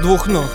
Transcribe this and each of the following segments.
двух ног.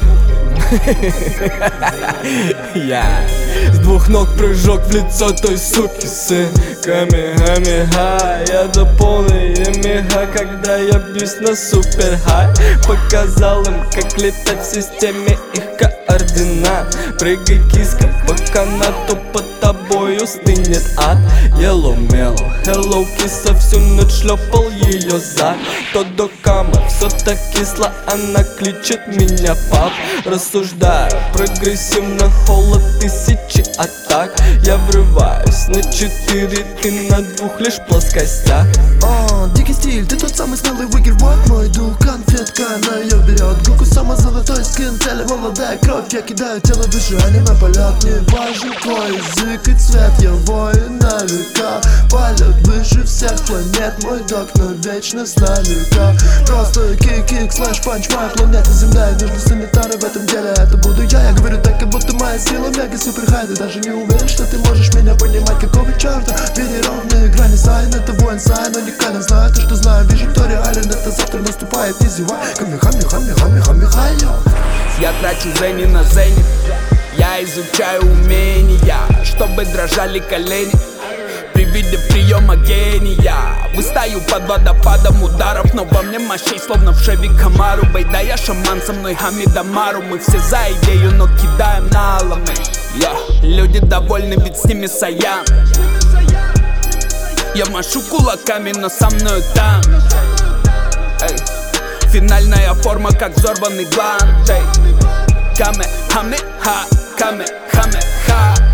Я с двух ног прыжок в лицо той суки, сын. Камехамеха, я до полной мега, когда я бьюсь на супер хай. Показал им, как летать в системе их координат. Прыгай, киска, по канату, под тобою стынет ад. Yellow Mellow, hello, киса, всю ночь шлепал ее зад. То до кама, все так кисло, она кличет меня пап. Рассуждаю, прогрессивно, холод тысячи атак. Я врываюсь на 4, ты на 2 лишь плоскостях. Дикий стиль, ты тот самый смелый выгер, вот мой дух. Конфетка, она ее берет. Гуку самый золотой скин, теле молодая кровь. Я кидаю тело выше, аниме полет. Не важен твой язык и цвет, я воин на века. Полет выше всех планет, мой док навечно с нами. Просто кик, слэш, панч, моя планета Земля. И нужны санитары в этом деле, это буду я говорю так, как будто моя сила мега супер хай. Ты даже не уверен, что ты можешь меня понимать. Какого черта? Бери ровные грани, сайн, это воин сайн. Уникально знаю то, что знаю, вижу, кто реален. Это завтра наступает, не зевай. Камехамехамехамехамехайо. Я трачу зени на зени, я изучаю умения, чтобы дрожали колени при виде приема гения. Выстаю под водопадом ударов, но во мне мощей, словно в Шеви Камару. Байда, я шаман, со мной Хамидамару. Мы все за идею, но кидаем наломы. Люди довольны, ведь с ними Саян. Я машу кулаками, но со мною там. Финальная форма, как взорванный гланд. Камехамеха, камехамеха.